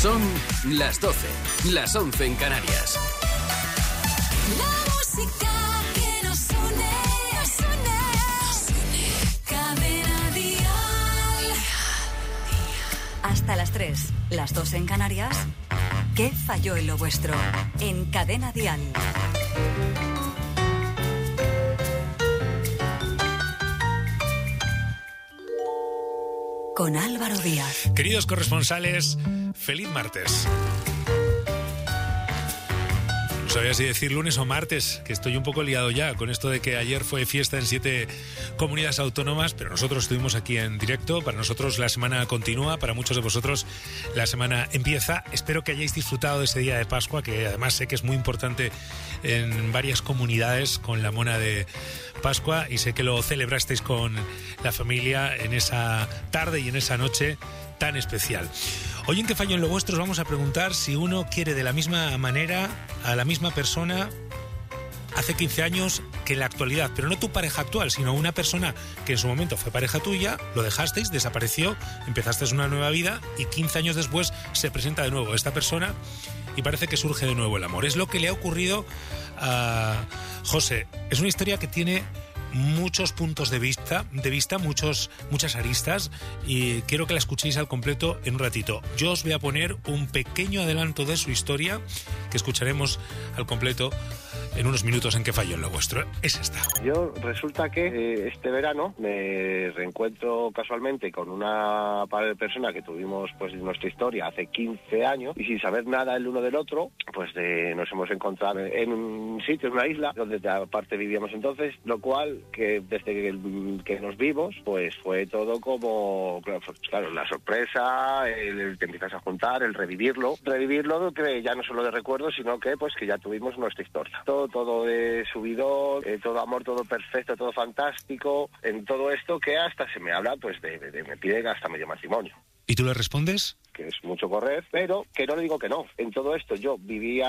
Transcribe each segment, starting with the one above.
Son las 12, las 11 en Canarias. La música que nos une. Cadena Dial. Hasta las 3, las 2 en Canarias. ¿Qué falló en lo vuestro? En Cadena Dial. Con Álvaro Díaz. Queridos corresponsales, feliz martes. No sabía si decir lunes o martes, que estoy un poco liado ya con esto de que ayer fue fiesta en 7 comunidades autónomas, pero nosotros estuvimos aquí en directo. Para nosotros la semana continúa, para muchos de vosotros la semana empieza. Espero que hayáis disfrutado de ese día de Pascua, que además sé que es muy importante en varias comunidades con la mona de Pascua, y sé que lo celebrasteis con la familia en esa tarde y en esa noche tan especial. Hoy en ¿Qué falló en lo vuestro? Os vamos a preguntar si uno quiere de la misma manera a la misma persona hace 15 años que en la actualidad, pero no tu pareja actual, sino una persona que en su momento fue pareja tuya, lo dejasteis, desapareció, empezasteis una nueva vida y 15 años después se presenta de nuevo esta persona y parece que surge de nuevo el amor. Es lo que le ha ocurrido a José. Es una historia que tiene muchos puntos de vista, muchas aristas, y quiero que la escuchéis al completo en un ratito. Yo os voy a poner un pequeño adelanto de su historia que escucharemos al completo en unos minutos en ¿Qué falló en lo vuestro? Es esta. Yo resulta que este verano me reencuentro casualmente con una persona que tuvimos pues nuestra historia hace 15 años y sin saber nada el uno del otro, pues nos hemos encontrado en un sitio, en una isla, donde aparte vivíamos entonces, lo cual que desde que nos vimos, pues fue todo como, claro, la sorpresa, el que empiezas a juntar, el revivirlo que ya no solo de recuerdos, sino que pues que ya tuvimos nuestra historia. Todo de subidón, todo amor, todo perfecto, todo fantástico, en todo esto que hasta se me habla pues de me piden hasta medio matrimonio. ¿Y tú le respondes? Que es mucho correr, pero que no le digo que no. En todo esto yo vivo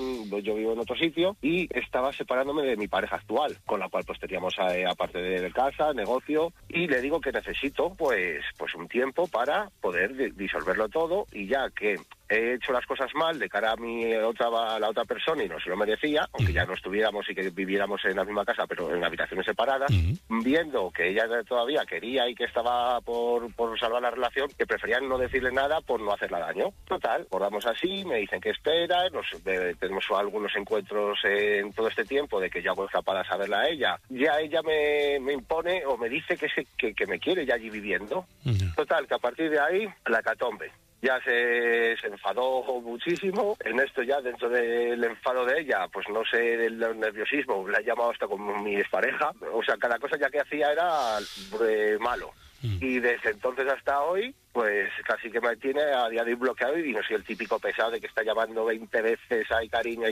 en otro sitio y estaba separándome de mi pareja actual, con la cual pues teníamos aparte de casa, negocio, y le digo que necesito pues un tiempo para poder disolverlo todo, y ya que he hecho las cosas mal de cara a la otra persona y no se lo merecía, aunque ya no estuviéramos y que viviéramos en la misma casa pero en habitaciones separadas, viendo que ella todavía quería y que estaba por salvar la relación, que preferían no decirle nada por no hacerle daño. Total, acordamos así, me dicen que espera, tenemos algunos encuentros en todo este tiempo de que yo hago capaz de saberla a ella. Ya ella me impone o me dice que me quiere ya allí viviendo. Total, que a partir de ahí, la hecatombe. Ya se enfadó muchísimo. En esto ya, dentro del enfado de ella, pues no sé, del nerviosismo, la he llamado hasta como mi expareja. O sea, cada cosa ya que hacía era malo. Y desde entonces hasta hoy, pues casi que me tiene a día de hoy bloqueado, y no soy el típico pesado de que está llamando 20 veces hay cariño,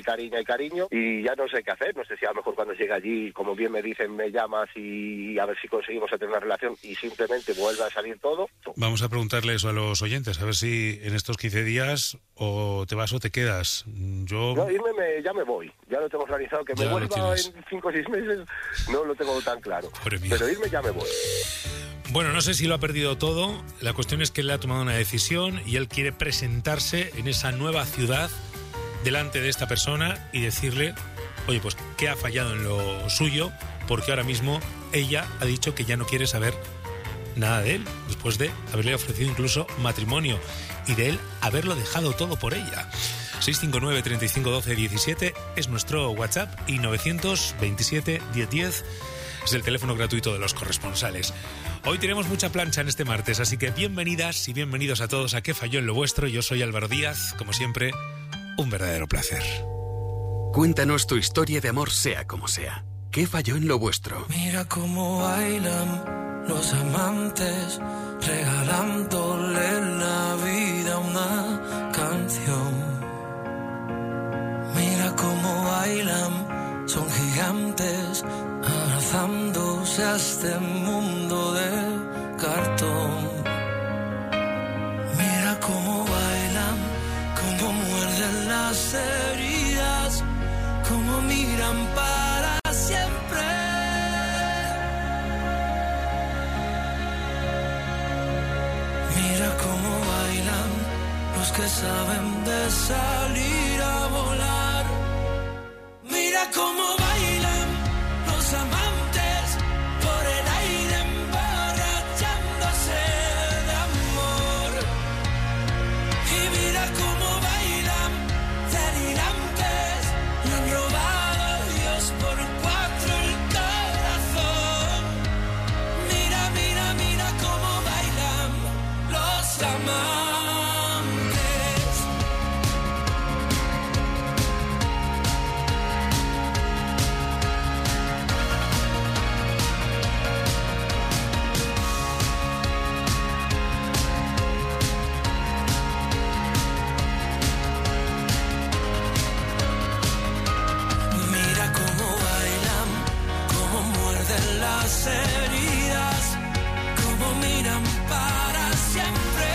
y ya no sé qué hacer. No sé si a lo mejor cuando llegue allí, como bien me dicen, me llamas y a ver si conseguimos tener una relación y simplemente vuelve a salir todo. Vamos a preguntarle eso a los oyentes, a ver si en estos 15 días o te vas o te quedas. No, irme ya me voy, ya lo tengo organizado, que me vuelva en 5 o 6 meses, no lo tengo tan claro, pero irme ya me voy. Bueno, no sé si lo ha perdido todo, la cuestión es que él ha tomado una decisión y él quiere presentarse en esa nueva ciudad delante de esta persona y decirle, oye, pues que ha fallado en lo suyo, porque ahora mismo ella ha dicho que ya no quiere saber nada de él, después de haberle ofrecido incluso matrimonio y de él haberlo dejado todo por ella. 659 35 12 17 es nuestro WhatsApp y 927 1010 es el teléfono gratuito de los corresponsales. Hoy tenemos mucha plancha en este martes, así que bienvenidas y bienvenidos a todos a ¿Qué falló en lo vuestro? Yo soy Álvaro Díaz, como siempre, un verdadero placer. Cuéntanos tu historia de amor, sea como sea. ¿Qué falló en lo vuestro? Mira cómo bailan los amantes, regalándole la vida una canción. Mira cómo bailan, son gigantes, abrazándose a este mundo de cartón. Mira cómo bailan, cómo muerden las heridas, cómo miran para siempre. Mira cómo bailan los que saben de salir a volar. Mira cómo bailan los amantes por el aire emborrachándose de amor. Y mira cómo bailan delirantes, le han robado a Dios por 4 el corazón. Mira, mira, mira cómo bailan los amantes. Mira cómo bailan, cómo muerden las heridas, cómo miran para siempre.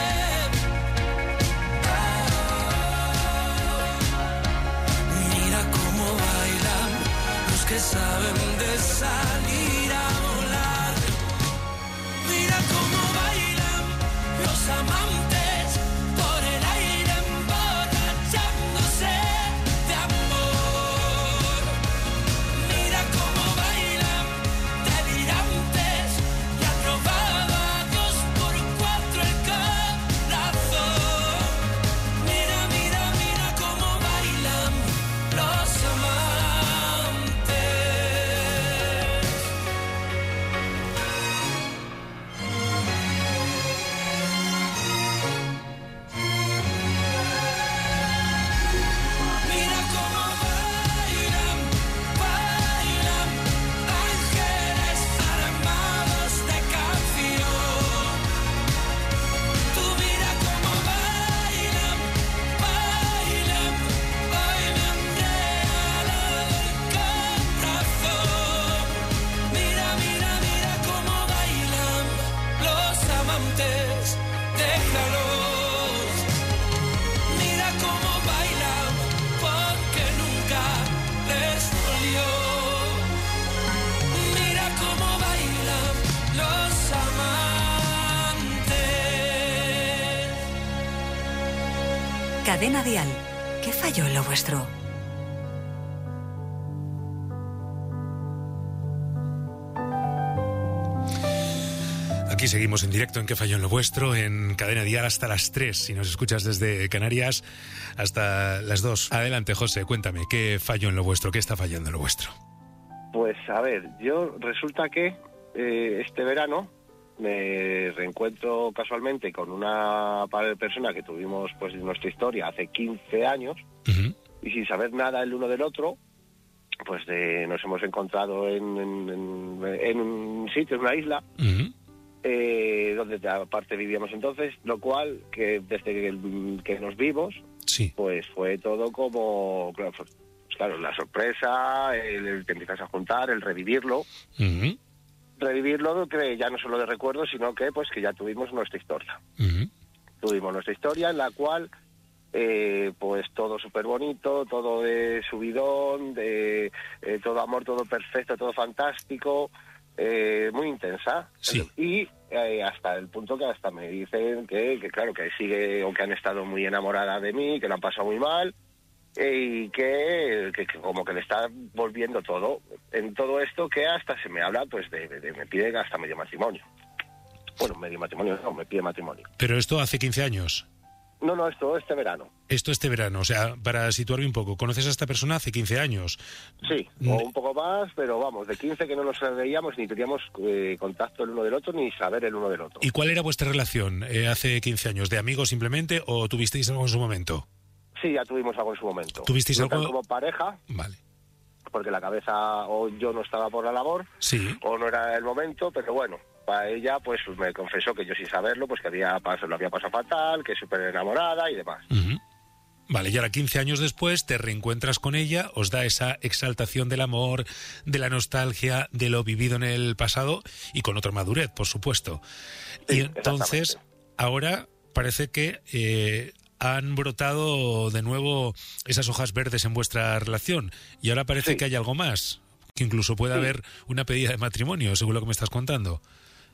Mira cómo bailan los que saben de salir a volar. Mira cómo bailan los amantes por el aire emborrachándose de amor. Mira cómo bailan delirantes, le han robado a Dios por 4 el corazón. Mira, mira, mira cómo bailan los amantes. Mira cómo bailan, bailan ángeles armados de canción. Tú mira cómo bailan, bailan, bailan regalado el corazón. Mira, mira, mira cómo bailan los amantes, déjalos. Mira cómo bailan porque nunca les dolió. Mira cómo bailan los amantes. Cadena Dial. ¿Qué falló en lo vuestro? Aquí seguimos en directo en ¿Qué falló en lo vuestro? En Cadena Dial hasta las 3. Si nos escuchas desde Canarias, hasta las 2. Adelante, José, cuéntame, ¿qué falló en lo vuestro? ¿Qué está fallando en lo vuestro? Pues a ver, yo resulta que este verano me reencuentro casualmente con una persona que tuvimos pues en nuestra historia hace 15 años Ujú. y sin saber nada el uno del otro, pues nos hemos encontrado en un sitio, en una isla, Ujú. donde aparte vivíamos entonces, lo cual que desde que nos vimos, Sí. pues fue todo como, claro, la sorpresa, el que empiezas a juntar, el revivirlo, Ujú. que ya no solo de recuerdos, sino que pues que ya tuvimos nuestra historia. Ujú. Tuvimos nuestra historia en la cual pues todo súper bonito, todo de subidón, de todo amor, todo perfecto, todo fantástico, muy intensa. Sí. Y hasta el punto que hasta me dicen que claro, que sigue o que han estado muy enamoradas de mí, que lo han pasado muy mal, y que como que le está volviendo todo. En todo esto que hasta se me habla pues de me pide hasta medio matrimonio. Bueno, medio matrimonio no, me pide matrimonio. Pero esto hace 15 años. No, esto este verano. Esto este verano, o sea, para situarme un poco, ¿conoces a esta persona hace 15 años? Sí, o un poco más, pero vamos, de 15 que no nos veíamos ni teníamos contacto el uno del otro ni saber el uno del otro. ¿Y cuál era vuestra relación hace 15 años? ¿De amigos simplemente o tuvisteis algo en su momento? Sí, ya tuvimos algo en su momento. ¿Tuvisteis No algo? tan como pareja, Vale. porque la cabeza o yo no estaba por la labor, Sí. o no era el momento, pero bueno, para ella pues me confesó que yo sin saberlo, pues que lo había pasado fatal, que súper enamorada y demás. Ujú. Vale, y ahora 15 años después te reencuentras con ella, os da esa exaltación del amor, de la nostalgia, de lo vivido en el pasado y con otra madurez, por supuesto. Sí, Y entonces, exactamente. ahora parece que han brotado de nuevo esas hojas verdes en vuestra relación y ahora parece Sí. que hay algo más, que incluso puede Sí. haber una pedida de matrimonio, según lo que me estás contando.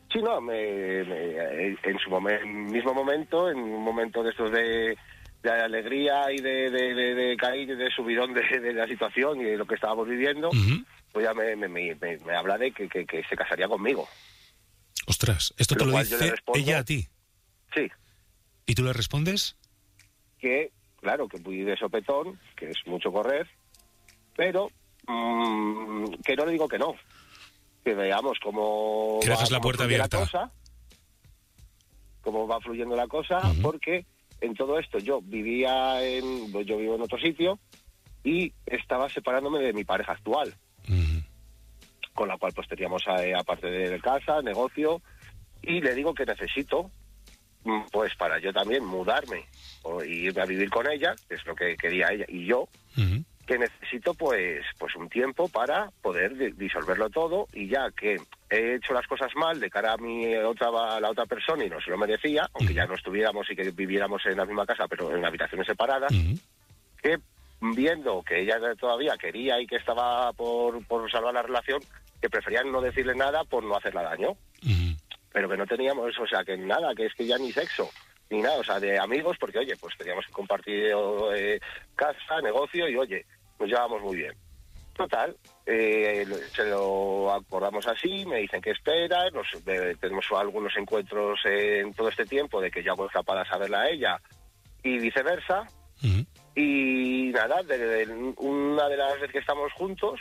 Sí, no, en su mismo momento, en un momento de estos de alegría y de caída y de subidón de la situación y de lo que estábamos viviendo, pues ya me habla de que se casaría conmigo. Ostras, esto te lo dice ella a ti. Sí. ¿Y tú le respondes? Que, claro, que voy de sopetón, que es mucho correr, pero que no le digo que no. Que veamos cómo que dejas la puerta abierta. Cómo va fluyendo la cosa, porque en todo esto yo vivo en otro sitio y estaba separándome de mi pareja actual, con la cual pues teníamos aparte de casa, negocio, y le digo que necesito, pues para yo también mudarme o irme a vivir con ella, que es lo que quería ella y yo, que necesito pues un tiempo para poder disolverlo todo, y ya que he hecho las cosas mal de cara a la otra persona y no se lo merecía, aunque ya no estuviéramos y que viviéramos en la misma casa pero en habitaciones separadas, que viendo que ella todavía quería y que estaba por salvar la relación, que preferían no decirle nada por no hacerle daño, pero que no teníamos, o sea, que nada, que es que ya ni sexo ni nada, o sea, de amigos, porque oye, pues teníamos que compartir casa, negocio, y oye, nos llevamos muy bien. Total, se lo acordamos así, me dicen que espera, tenemos algunos encuentros en todo este tiempo de que yo hago capaz de saberla a ella y viceversa. Y nada, una de las veces que estamos juntos,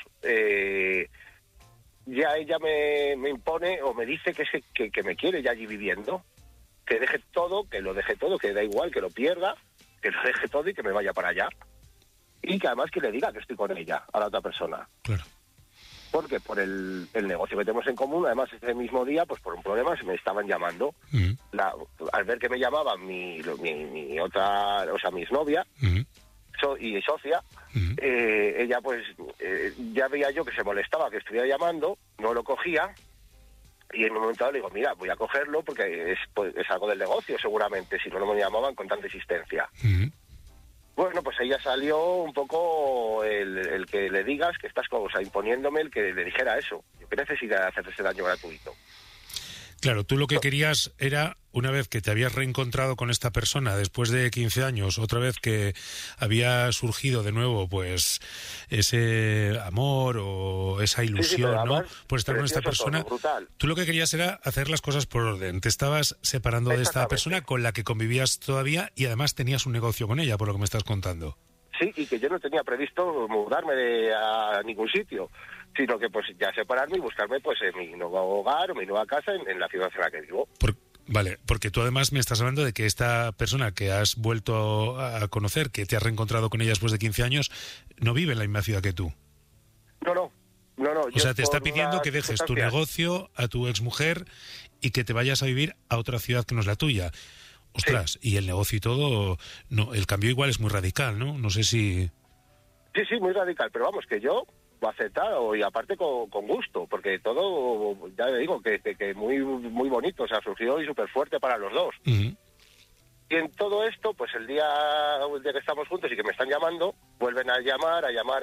ya ella me impone o me dice que me quiere ya allí viviendo, que deje todo, que lo deje todo, que da igual, que lo pierda, que lo deje todo y que me vaya para allá. Y que además que le diga que estoy con ella, a la otra persona. Claro. Porque por el negocio que tenemos en común, además ese mismo día, pues por un problema se me estaban llamando. Al ver que me llamaban mi otra, o sea, mi exnovia y socia, ella pues ya veía yo que se molestaba que estuviera llamando, no lo cogía, y en un momento dado le digo, mira, voy a cogerlo porque es algo del negocio seguramente, si no me llamaban con tanta insistencia. Bueno, pues ella salió un poco el que le digas que estás imponiéndome el que le dijera eso. ¿Qué necesidad de hacer ese daño gratuito? Claro, tú lo que querías era, una vez que te habías reencontrado con esta persona después de 15 años, otra vez que había surgido de nuevo pues ese amor o esa ilusión, sí, ¿no? Por estar con esta persona. Tú lo que querías era hacer las cosas por orden. Te estabas separando de esta persona con la que convivías todavía y además tenías un negocio con ella, por lo que me estás contando. Sí, y que yo no tenía previsto mudarme a ningún sitio, sino que pues ya separarme y buscarme pues mi nuevo hogar o mi nueva casa en la ciudad en la que vivo. Vale, porque tú además me estás hablando de que esta persona que has vuelto a conocer, que te has reencontrado con ella después de 15 años, no vive en la misma ciudad que tú. No. O sea, te está pidiendo que dejes tu negocio a tu exmujer y que te vayas a vivir a otra ciudad que no es la tuya. Ostras, sí. Y el negocio y todo, no, el cambio igual es muy radical, ¿no? No sé si... Sí, muy radical, pero vamos, que yo lo he aceptado y aparte con gusto, porque todo, ya le digo, que muy muy bonito, o sea, surgió y súper fuerte para los dos. Y en todo esto, pues el día que estamos juntos y que me están llamando, vuelven a llamar,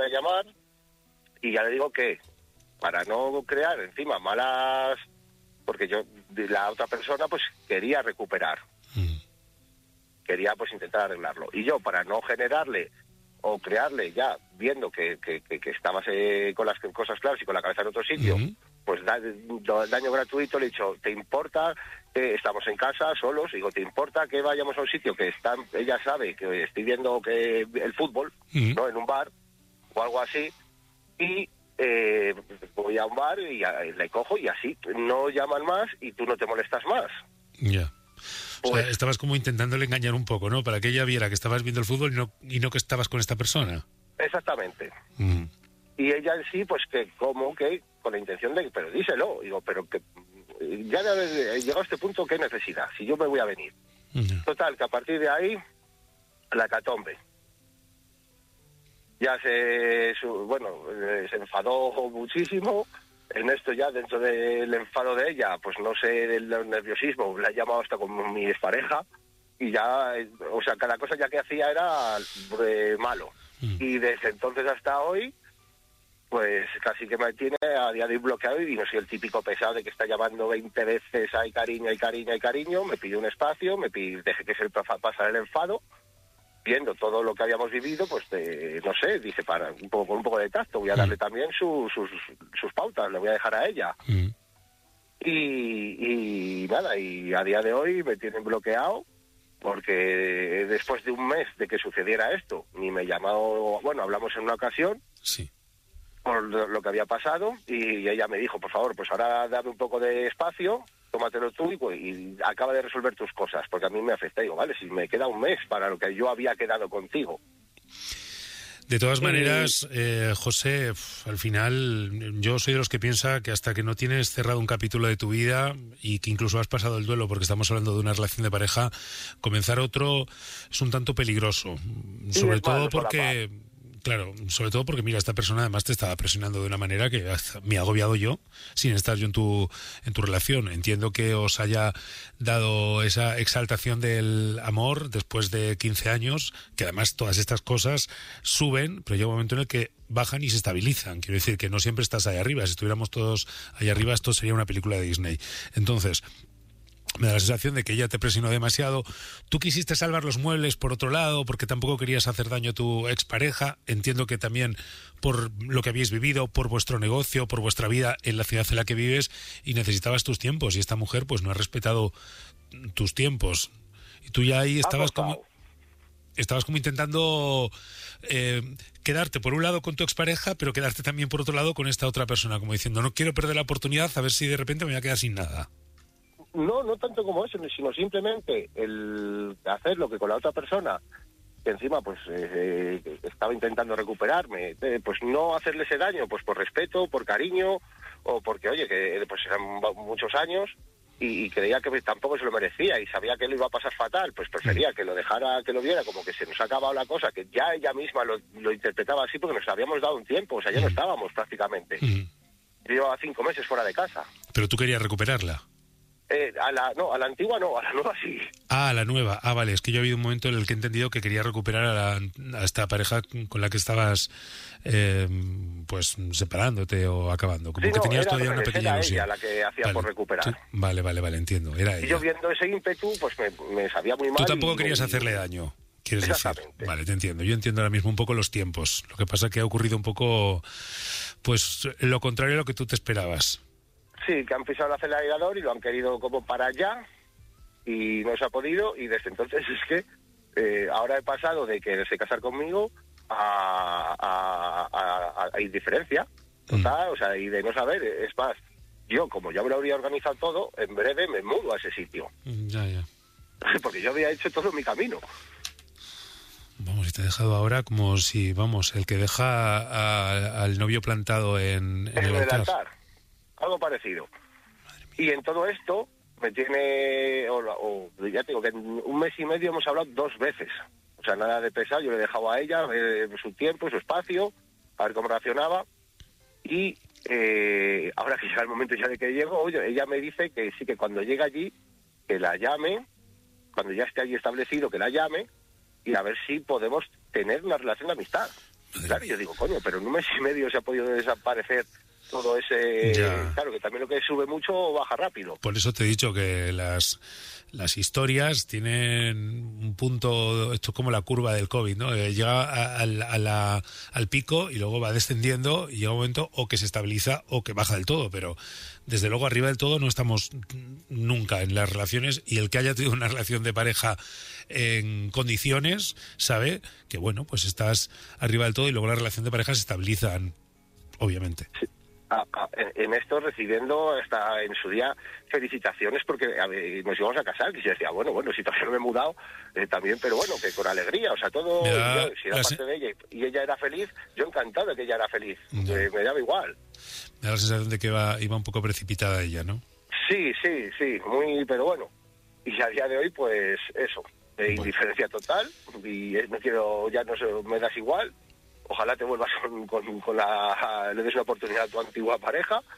y ya le digo que, para no crear encima malas, porque yo, la otra persona, pues quería recuperar. Quería pues intentar arreglarlo. Y yo, para no generarle o crearle ya, viendo que estabas con las cosas claras y con la cabeza en otro sitio, pues daño gratuito, le he dicho, ¿te importa que estamos en casa solos? Digo, ¿te importa que vayamos a un sitio que ella sabe que estoy viendo que el fútbol, ¿no? En un bar o algo así, y voy a un bar y le cojo y así no llaman más y tú no te molestas más. Ya. O sea, estabas como intentándole engañar un poco, ¿no? Para que ella viera que estabas viendo el fútbol y no que estabas con esta persona. Exactamente. Y ella en sí, pues que como que con la intención de, pero díselo, digo, pero que ya llegado a este punto, ¿qué necesidad? Si yo me voy a venir. Total, que a partir de ahí, la hecatombe. Ya se enfadó muchísimo. En esto ya, dentro del enfado de ella, pues no sé, del nerviosismo, la he llamado hasta con mi expareja y ya, o sea, cada cosa ya que hacía era malo. Y desde entonces hasta hoy, pues casi que me tiene a día de hoy bloqueado y no soy el típico pesado de que está llamando 20 veces hay cariño, me pide un espacio, deje que se pasar el enfado, viendo todo lo que habíamos vivido, pues no sé, dice, con un poco de tacto, voy a darle también sus pautas, le voy a dejar a ella. Y nada, y a día de hoy me tienen bloqueado, porque después de un mes de que sucediera esto, ni me llamó, bueno, hablamos en una ocasión, Sí. por lo que había pasado, y ella me dijo, por favor, pues ahora dame un poco de espacio, tómatelo tú y acaba de resolver tus cosas, porque a mí me afecta. Digo, vale, si me queda un mes para lo que yo había quedado contigo. De todas maneras, José, al final yo soy de los que piensa que hasta que no tienes cerrado un capítulo de tu vida y que incluso has pasado el duelo, porque estamos hablando de una relación de pareja, comenzar otro es un tanto peligroso. Sobre todo porque... Claro, sobre todo porque, mira, esta persona además te estaba presionando de una manera que me ha agobiado yo, sin estar yo en tu relación. Entiendo que os haya dado esa exaltación del amor después de 15 años, que además todas estas cosas suben, pero llega un momento en el que bajan y se estabilizan. Quiero decir que no siempre estás ahí arriba. Si estuviéramos todos ahí arriba, esto sería una película de Disney. Entonces... me da la sensación de que ella te presionó demasiado. Tú quisiste salvar los muebles por otro lado, porque tampoco querías hacer daño a tu expareja. Entiendo que también por lo que habéis vivido, por vuestro negocio, por vuestra vida en la ciudad en la que vives, y necesitabas tus tiempos. Y esta mujer pues no ha respetado tus tiempos. Y tú ya ahí estabas como intentando quedarte por un lado con tu expareja, pero quedarte también por otro lado con esta otra persona, como diciendo, no quiero perder la oportunidad, a ver si de repente me voy a quedar sin nada. No tanto como eso, sino simplemente el hacer lo que con la otra persona, que encima pues estaba intentando recuperarme, pues no hacerle ese daño, pues por respeto, por cariño, o porque, oye, que pues eran muchos años y creía que tampoco se lo merecía y sabía que le iba a pasar fatal, pues prefería que lo dejara, que lo viera, como que se nos ha acabado la cosa, que ya ella misma lo interpretaba así porque nos habíamos dado un tiempo, o sea, ya no estábamos prácticamente. Yo llevaba 5 meses fuera de casa. Pero tú querías recuperarla. A la antigua no, a la nueva sí. Ah, a la nueva. Ah, vale, es que yo he habido un momento en el que he entendido que quería recuperar a esta pareja con la que estabas pues separándote o acabando. Como sí, que tenías todavía era una pequeña ilusión. ella la que hacía por recuperar. Sí, vale, entiendo. Era ella. Y yo viendo ese ímpetu, pues me sabía muy mal. Tú tampoco querías hacerle daño, quieres decir. Vale, te entiendo. Yo entiendo ahora mismo un poco los tiempos. Lo que pasa es que ha ocurrido un poco, pues, lo contrario a lo que tú te esperabas. Sí, que han pisado el acelerador y lo han querido como para allá y no se ha podido, y desde entonces es que ahora he pasado de quererse casar conmigo a indiferencia total, o sea, y de no saber. Es más, yo como ya me lo habría organizado todo, en breve me mudo a ese sitio. Ya. Porque yo había hecho todo mi camino. Vamos, y te he dejado ahora como si, vamos, el que deja al novio plantado en el altar. Algo parecido. Y en todo esto me tiene, ya te digo que en un mes y medio hemos hablado 2 veces. O sea, nada de pesar, yo le he dejado a ella su tiempo, su espacio, a ver cómo reaccionaba. Y ahora que llega el momento ya de que llego, oye, ella me dice que sí, que cuando llegue allí, que la llame, cuando ya esté allí establecido, que la llame, y a ver si podemos tener una relación de amistad. Claro, yo digo, coño, pero en un mes y medio se ha podido desaparecer todo ese... Ya. Claro, que también lo que sube mucho baja rápido. Por eso te he dicho que las historias tienen un punto, esto es como la curva del COVID, ¿no? Llega al pico y luego va descendiendo y llega un momento o que se estabiliza o que baja del todo, pero desde luego arriba del todo no estamos nunca en las relaciones, y el que haya tenido una relación de pareja en condiciones sabe que, bueno, pues estás arriba del todo y luego la relación de pareja se estabilizan, obviamente. Sí. En esto recibiendo hasta en su día felicitaciones porque nos íbamos a casar, que yo decía, bueno, si todavía no me he mudado, también, pero bueno, que con alegría, o sea, todo, si era parte de ella y ella era feliz, yo encantado de que ella era feliz, me daba igual. Me da la sensación de que iba un poco precipitada ella, ¿no? Sí, muy, pero bueno, y a día de hoy, pues eso, indiferencia total, y no quiero, ya no sé, me das igual. Ojalá te vuelvas le des una oportunidad a tu antigua pareja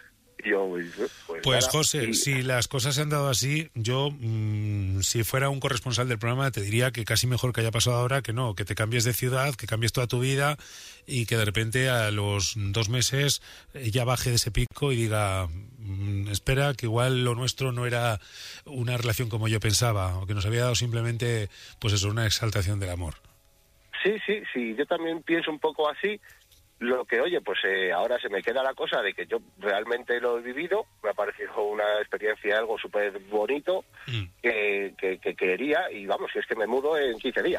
Y yo, Pues nada. José, si las cosas se han dado así, yo, si fuera un corresponsal del programa, te diría que casi mejor que haya pasado ahora que no, que te cambies de ciudad, que cambies toda tu vida y que de repente a los 2 meses ya baje de ese pico y diga, espera, que igual lo nuestro no era una relación como yo pensaba, o que nos había dado simplemente, pues eso, una exaltación del amor. Sí, yo también pienso un poco así. Lo que, oye, pues ahora se me queda la cosa de que yo realmente lo he vivido, me ha parecido una experiencia, algo súper bonito, que quería, y vamos, es que me mudo en 15 días.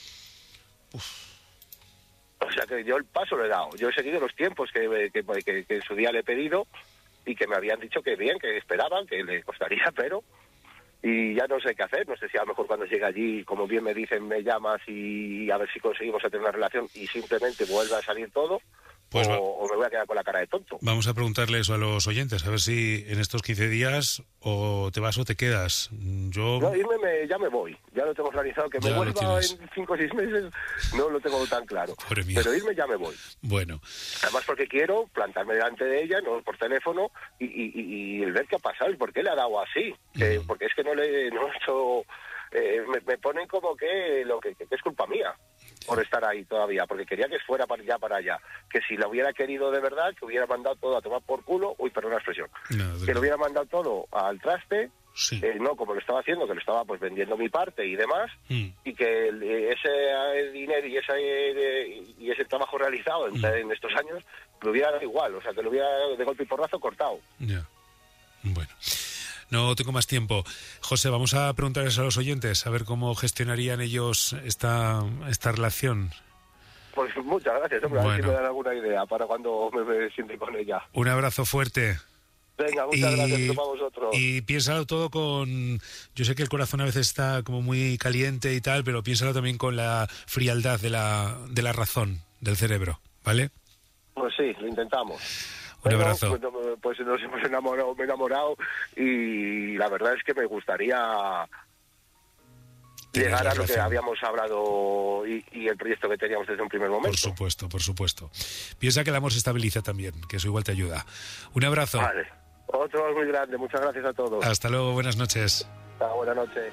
O sea que yo el paso lo he dado, yo he seguido los tiempos que en su día le he pedido y que me habían dicho que bien, que esperaban, que le costaría, pero... Y ya no sé qué hacer, no sé si a lo mejor cuando llegue allí, como bien me dicen, me llamas y a ver si conseguimos tener una relación y simplemente vuelva a salir todo, Pues o me voy a quedar con la cara de tonto. Vamos a preguntarle eso a los oyentes, a ver si en estos 15 días o te vas o te quedas. Yo... No, irme ya me voy, ya lo tengo organizado, que me Ya lo vuelva tienes. en 5 o 6 meses, no lo tengo tan claro. Pobre mío. Pero irme ya me voy. Bueno, Además porque quiero plantarme delante de ella, no por teléfono, y el ver qué ha pasado y por qué le ha dado así. Porque es que no he hecho... me ponen como que es culpa mía por estar ahí todavía, porque quería que fuera para allá. Que si la hubiera querido de verdad, que hubiera mandado todo a tomar por culo, perdón la expresión, no, que lo hubiera mandado todo al traste, sí. no como lo estaba haciendo, que lo estaba pues vendiendo mi parte y demás, y que ese dinero y ese trabajo realizado en estos años lo hubiera dado igual, o sea, que lo hubiera de golpe y porrazo cortado. Ya. Bueno, no tengo más tiempo. José, vamos a preguntarles a los oyentes a ver cómo gestionarían ellos esta relación. Pues muchas gracias, hombre, a ver si Bueno. me dan alguna idea para cuando me siente con ella. Un abrazo fuerte. Venga, muchas gracias para vosotros. Y piénsalo todo con... Yo sé que el corazón a veces está como muy caliente y tal, pero piénsalo también con la frialdad de la razón, del cerebro, ¿vale? Pues sí, lo intentamos. Un abrazo. Pues nos hemos enamorado, me he enamorado, y la verdad es que me gustaría Tener llegar la a lo que relación. habíamos hablado y el proyecto que teníamos desde un primer momento. Por supuesto, por supuesto. Piensa que el amor se estabiliza también, que eso igual te ayuda. Un abrazo. Vale. Otro muy grande, muchas gracias a todos. Hasta luego, buenas noches. Buenas noches.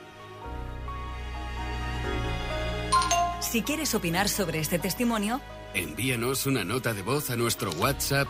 Si quieres opinar sobre este testimonio, Envíanos una nota de voz a nuestro WhatsApp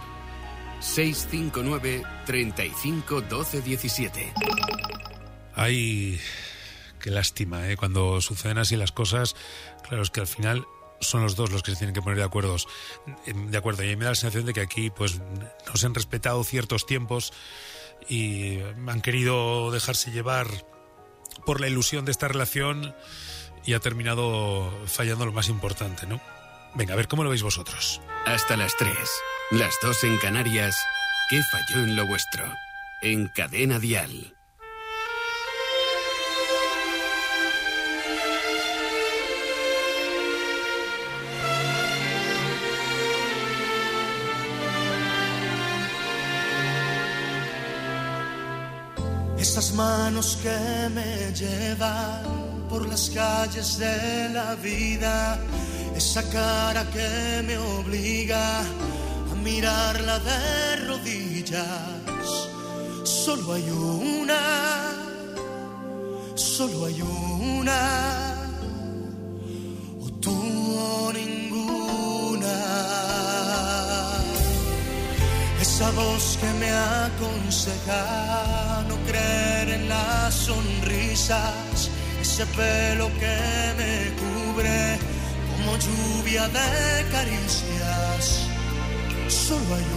659 35 12 17. Ay, qué lástima, ¿eh? Cuando suceden así las cosas, claro, es que al final son los dos los que se tienen que poner de acuerdo. Y me da la sensación de que aquí pues no se han respetado ciertos tiempos y han querido dejarse llevar por la ilusión de esta relación y ha terminado fallando lo más importante, ¿no? Venga, a ver, ¿cómo lo veis vosotros? Hasta las 3, las 2 en Canarias. ¿Qué falló en lo vuestro? En Cadena Dial. Esas manos que me llevan por las calles de la vida, esa cara que me obliga a mirarla de rodillas. Solo hay una, o tú o ninguna. Esa voz que me aconseja no creer en las sonrisas, ese pelo que me cubre como lluvia de caricias. Solo hay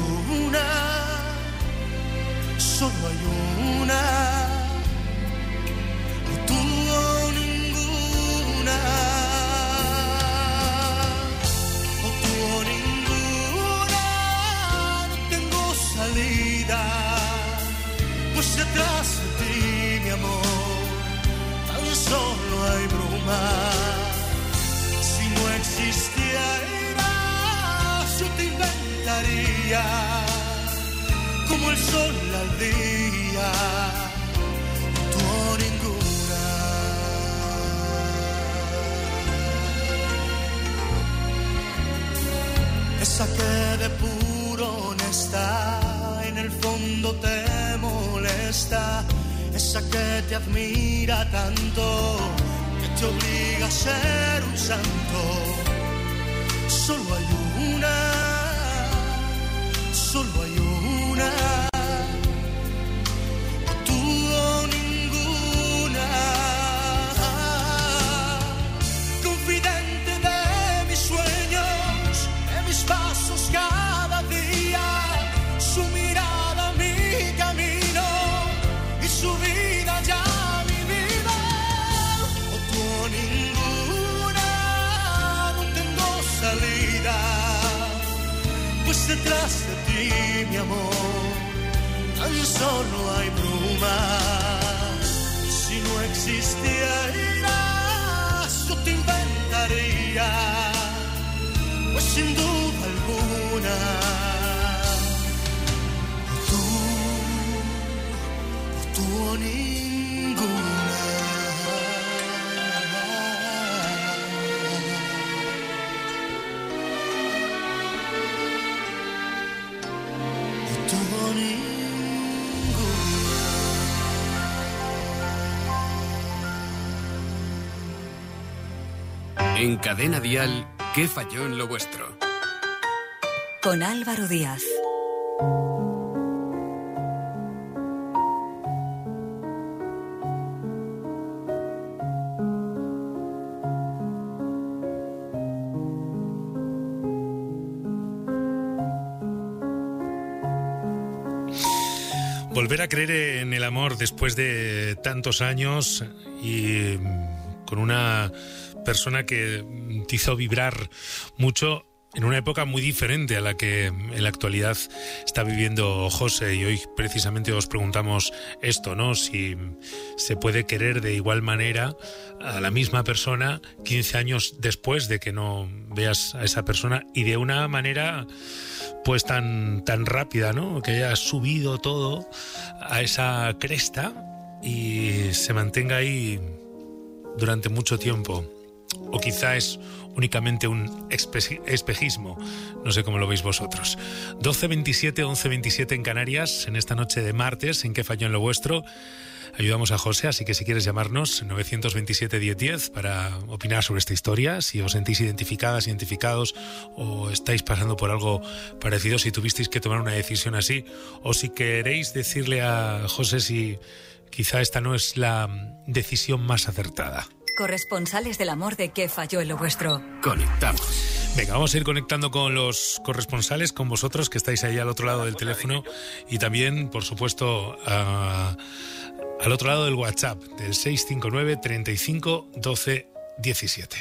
una, o tú o ninguna, o tú o ninguna. No tengo salida, pues detrás de ti, mi amor, tan solo hay bruma. Si no existieras, yo te inventaría como el sol al día, tú o ninguna. Esa que de puro honesta en el el fondo te molesta, esa que te admira tanto, que te obliga a ser un santo. Solo hay una, o tú o ninguna. Confidente de mis sueños, de mis pasos cada día, su mirada mi camino y su vida ya mi vida. O tú o ninguna, no tengo salida, pues detrás de ti, mi amor, tan solo hay brumas. Si no existieras, yo te inventaría, pues sin duda alguna, o tú o ninguna. O tú o ninguna. En Cadena Dial, ¿qué falló en lo vuestro? Con Álvaro Díaz. Volver a creer en el amor después de tantos años y con una persona que te hizo vibrar mucho en una época muy diferente a la que en la actualidad está viviendo José. Y hoy precisamente os preguntamos esto, ¿no? Si se puede querer de igual manera a la misma persona 15 años después de que no veas a esa persona y de una manera pues tan rápida, ¿no? Que haya subido todo a esa cresta y se mantenga ahí durante mucho tiempo. O quizá es únicamente un espejismo, no sé cómo lo veis vosotros. 12:27, 11:27 en Canarias, en esta noche de martes, en ¿Qué falló en lo vuestro? Ayudamos a José, así que si quieres llamarnos, 927 1010 para opinar sobre esta historia, si os sentís identificadas, identificados, o estáis pasando por algo parecido, si tuvisteis que tomar una decisión así, o si queréis decirle a José si quizá esta no es la decisión más acertada. Corresponsales del amor de ¿Qué falló en lo vuestro? Conectamos. Venga, vamos a ir conectando con los corresponsales, con vosotros que estáis ahí al otro lado del teléfono y también, por supuesto, al otro lado del WhatsApp, del 659 35 12 17.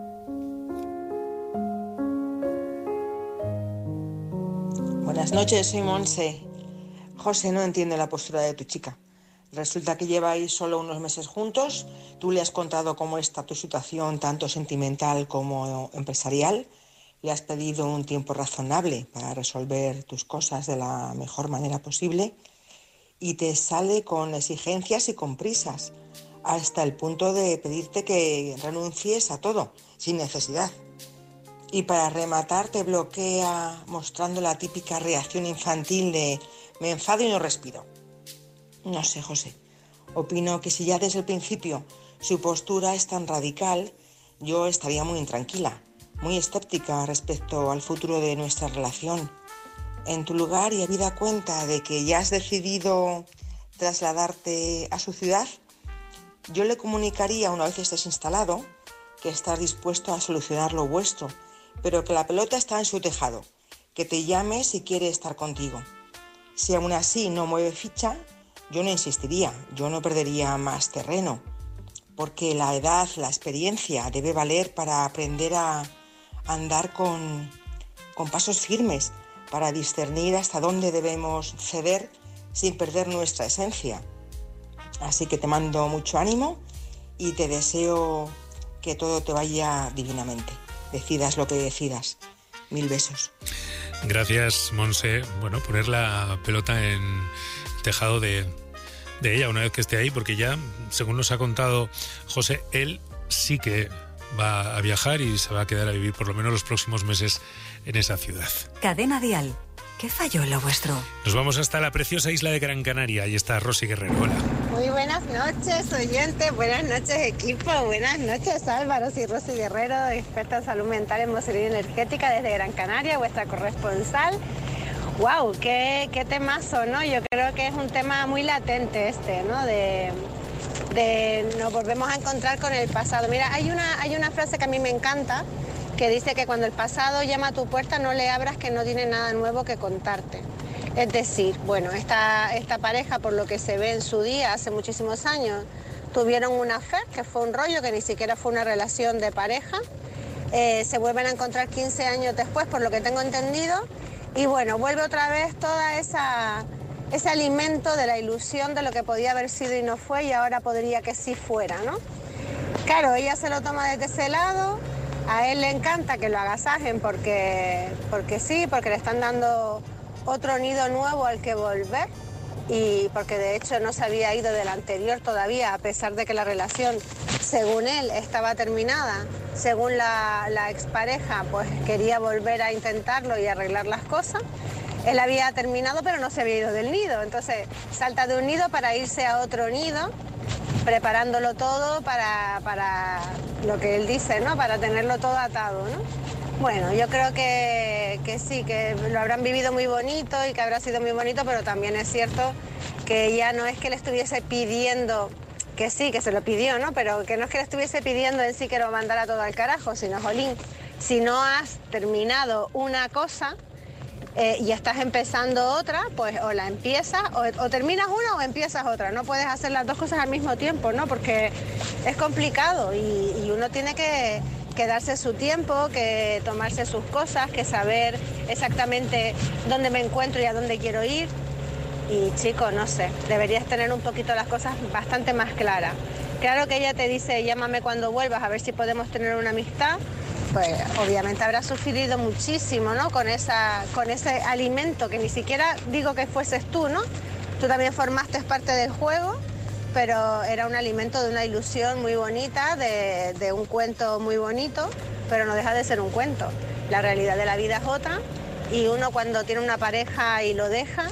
Buenas noches, soy Monse. José, no entiende la postura de tu chica. Resulta que lleváis solo unos meses juntos, tú le has contado cómo está tu situación, tanto sentimental como empresarial, le has pedido un tiempo razonable para resolver tus cosas de la mejor manera posible y te sale con exigencias y con prisas, hasta el punto de pedirte que renuncies a todo, sin necesidad. Y para rematar te bloquea mostrando la típica reacción infantil de me enfado y no respiro. No sé, José. Opino que si ya desde el principio su postura es tan radical, yo estaría muy intranquila, muy escéptica respecto al futuro de nuestra relación. En tu lugar, y habida cuenta de que ya has decidido trasladarte a su ciudad, yo le comunicaría una vez estés instalado que estás dispuesto a solucionar lo vuestro, pero que la pelota está en su tejado, que te llame si quiere estar contigo. Si aún así no mueve ficha, yo no insistiría, yo no perdería más terreno, porque la edad, la experiencia debe valer para aprender a andar con pasos firmes, para discernir hasta dónde debemos ceder sin perder nuestra esencia. Así que te mando mucho ánimo y te deseo que todo te vaya divinamente. Decidas lo que decidas. 1000 besos. Gracias, Monse. Bueno, poner la pelota en el tejado de ella una vez que esté ahí, porque ya, según nos ha contado José, él sí que va a viajar y se va a quedar a vivir por lo menos los próximos meses en esa ciudad. Cadena Dial. ¿Qué falló en lo vuestro? Nos vamos hasta la preciosa isla de Gran Canaria. Ahí está Rosy Guerrero. Hola. Muy buenas noches, oyentes. Buenas noches, equipo. Buenas noches, Álvaro. Soy Rosy Guerrero, experta en salud mental, emocional y energética desde Gran Canaria, vuestra corresponsal. ¡Wow! ¡Qué temazo!, ¿no? Yo creo que es un tema muy latente este, ¿no? De nos volvemos a encontrar con el pasado. Mira, hay una frase que a mí me encanta, que dice que cuando el pasado llama a tu puerta no le abras, que no tiene nada nuevo que contarte. Es decir, bueno, esta pareja, por lo que se ve en su día, hace muchísimos años, tuvieron una affair, que fue un rollo, que ni siquiera fue una relación de pareja. Se vuelven a encontrar 15 años después, por lo que tengo entendido, y bueno, vuelve otra vez toda ese alimento de la ilusión de lo que podía haber sido y no fue, y ahora podría que sí fuera, ¿no? Claro, ella se lo toma desde ese lado. A él le encanta que lo agasajen porque sí, porque le están dando otro nido nuevo al que volver, y porque de hecho no se había ido del anterior todavía, a pesar de que la relación, según él, estaba terminada. Según la expareja, pues quería volver a intentarlo y arreglar las cosas. Él había terminado, pero no se había ido del nido. Entonces salta de un nido para irse a otro nido, preparándolo todo para lo que él dice, ¿no? Para tenerlo todo atado, ¿no? Bueno, yo creo que sí, que lo habrán vivido muy bonito y que habrá sido muy bonito, pero también es cierto que ya no es que le estuviese pidiendo, que sí, que se lo pidió, ¿no? Pero que no es que le estuviese pidiendo en sí que lo mandara todo al carajo, sino, jolín, si no has terminado una cosa y estás empezando otra, pues o la empiezas, o terminas una o empiezas otra. No puedes hacer las dos cosas al mismo tiempo, ¿no? Porque es complicado y uno tiene que darse su tiempo, que tomarse sus cosas, que saber exactamente dónde me encuentro y a dónde quiero ir. Y chico, no sé, deberías tener un poquito las cosas bastante más claras. Claro que ella te dice, llámame cuando vuelvas a ver si podemos tener una amistad. Pues obviamente habrá sufrido muchísimo, ¿no? Con ese alimento que ni siquiera digo que fueses tú, ¿no? Tú también formaste parte del juego, pero era un alimento de una ilusión muy bonita, de un cuento muy bonito, pero no deja de ser un cuento. La realidad de la vida es otra, y uno cuando tiene una pareja y lo deja,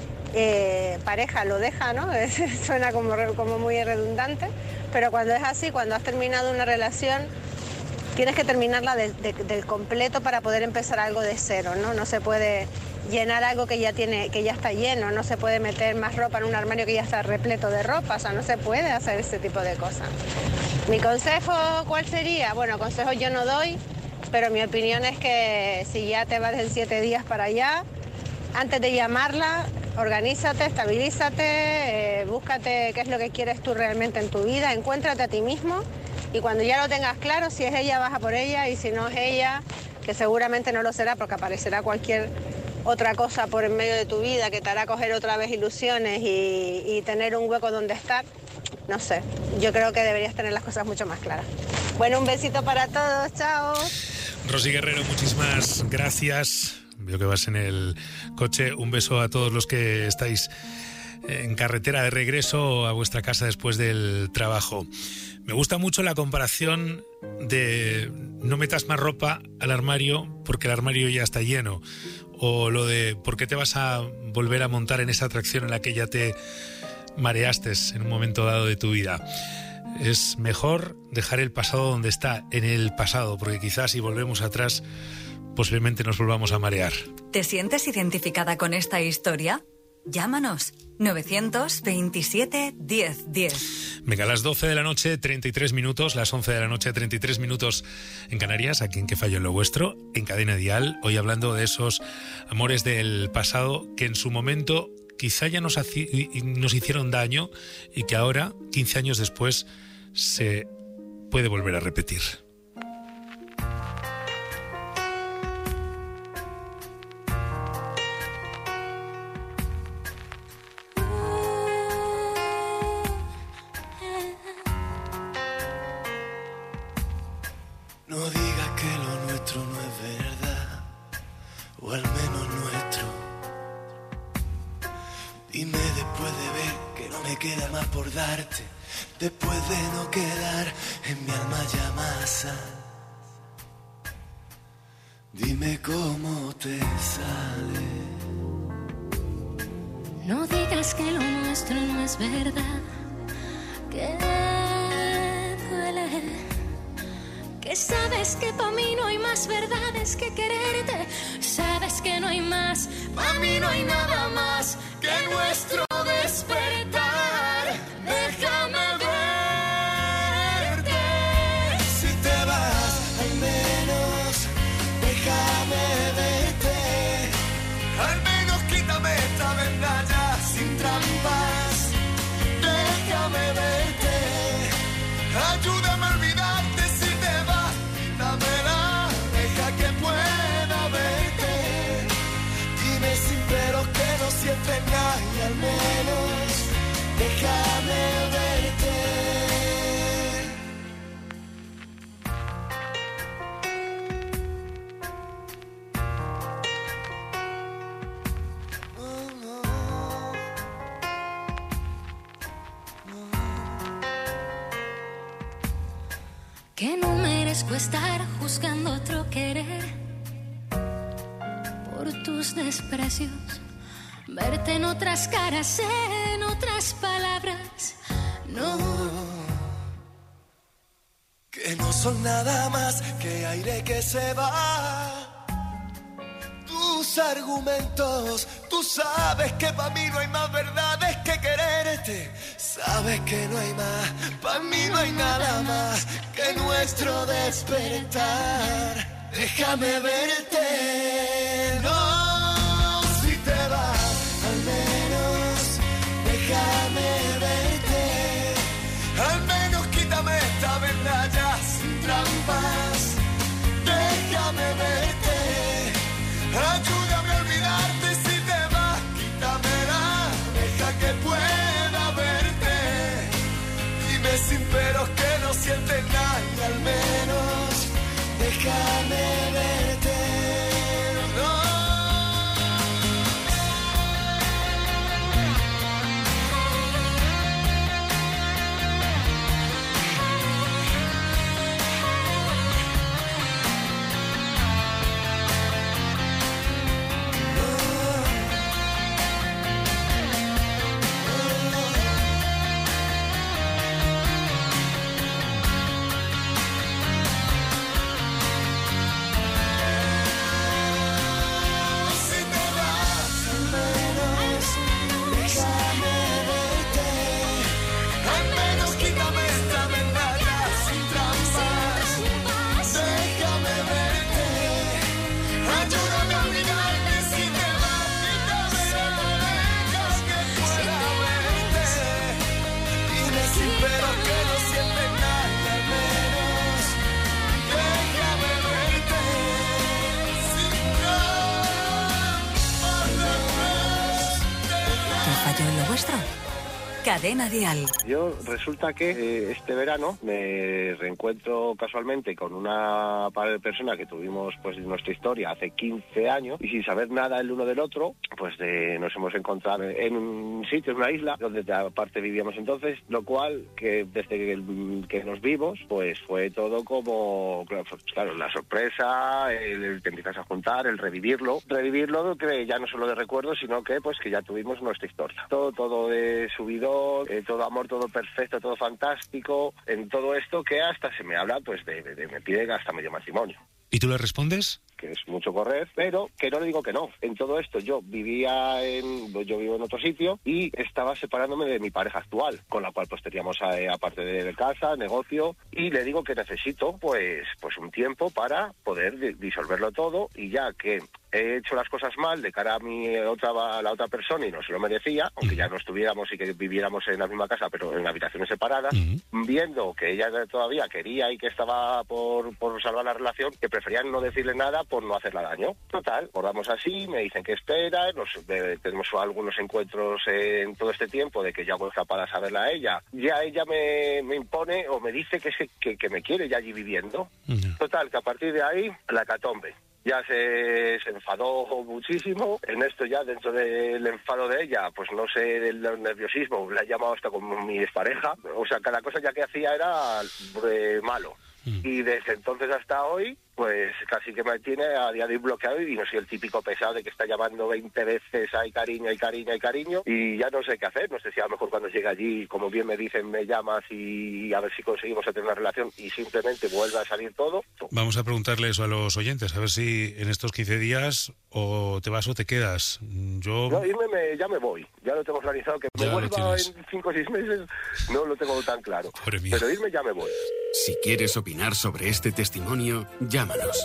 pareja lo deja, ¿no? Suena como muy redundante, pero cuando es así, cuando has terminado una relación, tienes que terminarla del completo para poder empezar algo de cero, ¿no? No se puede llenar algo que ya está lleno, no se puede meter más ropa en un armario que ya está repleto de ropa, o sea, no se puede hacer ese tipo de cosas. ¿Mi consejo cuál sería? Bueno, consejos yo no doy, pero mi opinión es que si ya te vas en 7 días para allá, antes de llamarla, organízate, estabilízate, búscate qué es lo que quieres tú realmente en tu vida, encuéntrate a ti mismo. Y cuando ya lo tengas claro, si es ella, vas a por ella, y si no es ella, que seguramente no lo será porque aparecerá cualquier otra cosa por en medio de tu vida que te hará coger otra vez ilusiones y tener un hueco donde estar, no sé, yo creo que deberías tener las cosas mucho más claras. Bueno, un besito para todos, chao. Rosy Guerrero, muchísimas gracias. Veo que vas en el coche. Un beso a todos los que estáis en carretera de regreso a vuestra casa después del trabajo. Me gusta mucho la comparación de no metas más ropa al armario porque el armario ya está lleno, o lo de por qué te vas a volver a montar en esa atracción en la que ya te mareaste en un momento dado de tu vida. Es mejor dejar el pasado donde está, en el pasado, porque quizás si volvemos atrás posiblemente nos volvamos a marear. ¿Te sientes identificada con esta historia? Llámanos 927 1010. Venga, a las 12 de la noche, 33 minutos, las 11 de la noche, 33 minutos en Canarias, aquí en ¿Qué falló en lo vuestro? En Cadena Dial, hoy hablando de esos amores del pasado que en su momento quizá ya nos hicieron daño y que ahora, 15 años después, se puede volver a repetir. No digas que lo nuestro no es verdad, o al menos nuestro. Dime después de ver que no me queda más por darte, después de no quedar en mi alma ya masa. Dime cómo te sale. No digas que lo nuestro no es verdad, que duele, que sabes que pa' mí no hay más verdades que quererte, sabes que no hay más, pa' mí no hay nada más que nuestro despertar. Déjame verte. Si te vas, al menos déjame verte. Al menos quítame esta venda ya sin trampas. Déjame verte. Ayúdame a olvidarte si te vas. Quítamela, deja que pueda verte. Dime sin peros que no sientes nada y al menos déjame verte. Que no merezco estar juzgando otro querer por tus desprecios, verte en otras caras, en otras palabras, no. Que no son nada más que aire que se va. Tus argumentos, tú sabes que para mí no hay más verdades que quererte. Sabes que no hay más, para mí no hay nada más que nuestro despertar. Déjame verte, no, si te vas, al menos déjame verte. Al menos quítame esta verdad ya sin trampas. Déjame verte. Ayúdame a olvidarte si te vas. Quítamela, deja que pueda verte. Dime sin peros que no sientes nada y al menos déjame verte. Cadena Dial. Yo resulta que este verano me reencuentro casualmente con una persona que tuvimos pues nuestra historia hace 15 años y sin saber nada el uno del otro, pues nos hemos encontrado en un sitio, en una isla, donde aparte vivíamos entonces, lo cual que desde que nos vimos, pues fue todo como, claro, la sorpresa, el te empiezas a juntar, el revivirlo que ya no solo de recuerdos, sino que pues que ya tuvimos nuestra historia. Todo de subidón, todo amor, todo perfecto, todo fantástico, en todo esto que hasta se me habla pues de me pide hasta medio matrimonio. ¿Y tú le respondes? Que es mucho correr, pero que no le digo que no. En todo esto yo vivo en otro sitio y estaba separándome de mi pareja actual, con la cual pues teníamos aparte de casa, negocio, y le digo que necesito pues un tiempo para poder disolverlo todo, y ya que he hecho las cosas mal de cara a la otra persona y no se lo merecía, aunque ya no estuviéramos y que viviéramos en la misma casa pero en habitaciones separadas, viendo que ella todavía quería y que estaba por salvar la relación, que preferían no decirle nada por no hacerle daño. Total, acordamos así, me dicen que espera, tenemos algunos encuentros en todo este tiempo de que ya voy capaz de saberla a ella. Ya ella me impone o me dice que me quiere ya allí viviendo. Total, que a partir de ahí, la hecatombe. Ya se enfadó muchísimo. En esto ya, dentro del enfado de ella, pues no sé, del nerviosismo, la he llamado hasta como mi expareja. O sea, cada cosa ya que hacía era malo. Y desde entonces hasta hoy, pues casi que me tiene a día de hoy bloqueado y no soy el típico pesado de que está llamando 20 veces hay cariño, y ya no sé qué hacer. No sé si a lo mejor cuando llegue allí, como bien me dicen, me llamas y a ver si conseguimos tener una relación y simplemente vuelve a salir todo. Vamos a preguntarle eso a los oyentes, a ver si en estos 15 días o te vas o te quedas. No, irme ya me voy, ya lo tengo organizado, que me vuelva en 5 o 6 meses no lo tengo tan claro, pero irme ya me voy. Si quieres opinar sobre este testimonio, llámanos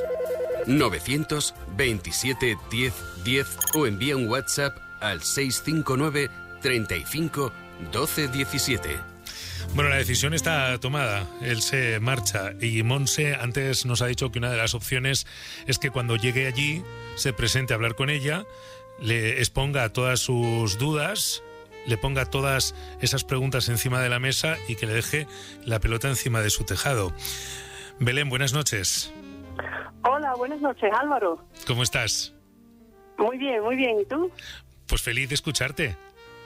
927 10 10 o envía un WhatsApp al 659 35 12 17. Bueno, la decisión está tomada, él se marcha y Monse antes nos ha dicho que una de las opciones es que cuando llegue allí se presente a hablar con ella, le exponga todas sus dudas, le ponga todas esas preguntas encima de la mesa y que le deje la pelota encima de su tejado. Belén, buenas noches. Hola, buenas noches, Álvaro. ¿Cómo estás? Muy bien, ¿y tú? Pues feliz de escucharte.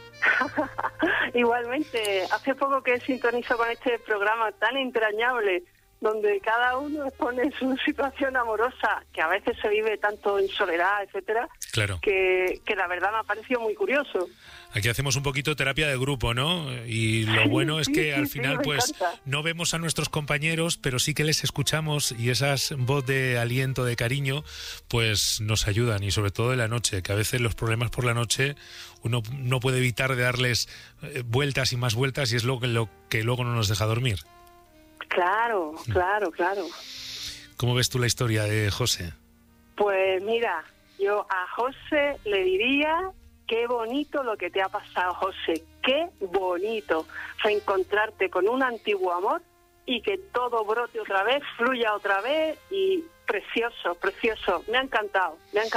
Igualmente, hace poco que sintonizo con este programa tan entrañable, donde cada uno expone su situación amorosa, que a veces se vive tanto en soledad, etcétera, claro, que la verdad me ha parecido muy curioso. Aquí hacemos un poquito terapia de grupo, ¿no? Y lo bueno es que al final pues no vemos a nuestros compañeros, pero sí que les escuchamos y esas voz de aliento, de cariño, pues nos ayudan, y sobre todo en la noche, que a veces los problemas por la noche uno no puede evitar de darles vueltas y más vueltas, y es lo que luego no nos deja dormir. Claro. ¿Cómo ves tú la historia de José? Pues mira, yo a José le diría: qué bonito lo que te ha pasado, José, qué bonito reencontrarte con un antiguo amor y que todo brote otra vez, fluya otra vez, y precioso, me ha encantado.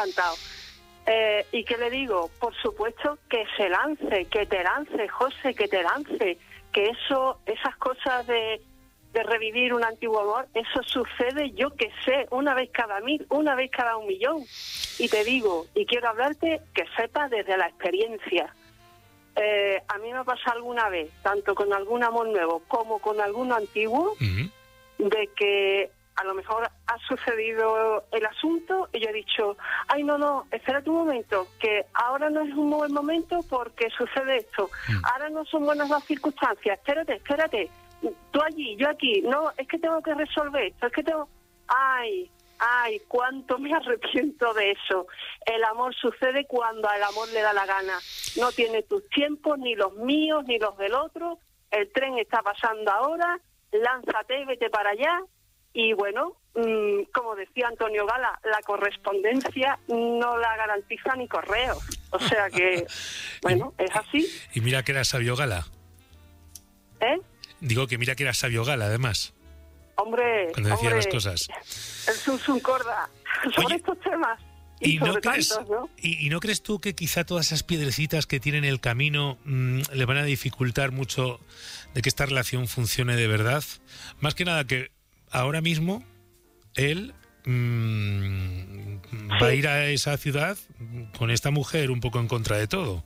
¿Y qué le digo? Por supuesto que se lance, que te lance, José, que te lance, que esas cosas de revivir un antiguo amor, eso sucede, yo que sé, una vez cada 1000, una vez cada 1.000.000. Y te digo, y quiero hablarte, que sepas desde la experiencia. A mí me ha pasado alguna vez, tanto con algún amor nuevo como con alguno antiguo, de que a lo mejor ha sucedido el asunto y yo he dicho: ay, no, espérate un momento, que ahora no es un buen momento porque sucede esto, ahora no son buenas las circunstancias, espérate, tú allí, yo aquí, no, es que tengo que resolver esto, es que tengo... Ay, cuánto me arrepiento de eso. El amor sucede cuando al amor le da la gana. No tiene tus tiempos, ni los míos, ni los del otro. El tren está pasando ahora, lánzate, vete para allá. Y bueno, como decía Antonio Gala, la correspondencia no la garantiza ni correo. O sea que, bueno, es así. Y mira que era sabio Gala. Digo que mira que era sabio Gala, además. Hombre, cuando decía las cosas. El Sun Corda sobre estos temas. ¿Y no crees, tantos, ¿no? ¿Y no crees tú que quizá todas esas piedrecitas que tiene en el camino le van a dificultar mucho de que esta relación funcione de verdad? Más que nada que ahora mismo él va a ir a esa ciudad con esta mujer un poco en contra de todo.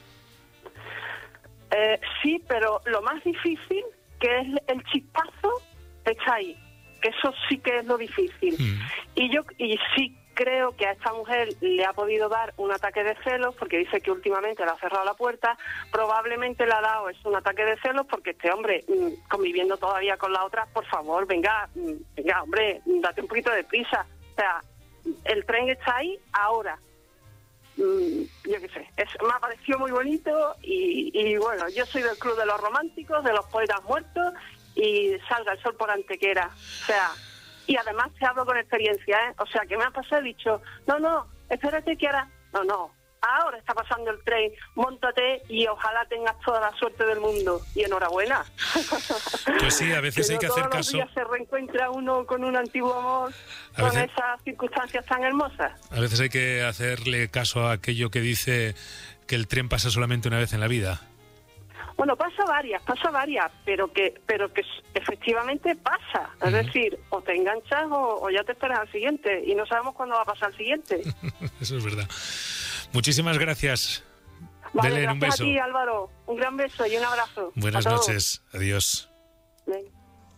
Sí, pero lo más difícil, que es el chispazo, está ahí, que eso sí que es lo difícil. Y sí creo que a esta mujer le ha podido dar un ataque de celos, porque dice que últimamente le ha cerrado la puerta. Probablemente le ha dado un ataque de celos porque este hombre, conviviendo todavía con la otra, por favor, venga, hombre, date un poquito de prisa. O sea, el tren está ahí ahora. Yo qué sé, me ha parecido muy bonito y bueno, yo soy del club de los románticos, de los poetas muertos, y salga el sol por Antequera. O sea, y además te hablo con experiencia, o sea, que me ha pasado, he dicho, no, espérate que ahora, ahora está pasando el tren, móntate y ojalá tengas toda la suerte del mundo, y enhorabuena. Pues sí, a veces hay que hacer caso. Todos los días se reencuentra uno con un antiguo amor, con esas circunstancias tan hermosas. A veces hay que hacerle caso a aquello que dice que el tren pasa solamente una vez en la vida. Bueno, pasa varias, pero que efectivamente pasa. Es decir, o te enganchas o ya te esperas al siguiente, y no sabemos cuándo va a pasar el siguiente. Eso es verdad. Muchísimas gracias. Vale, Belén, un beso. A ti, Álvaro. Un gran beso y un abrazo. Buenas noches. Adiós. Bien.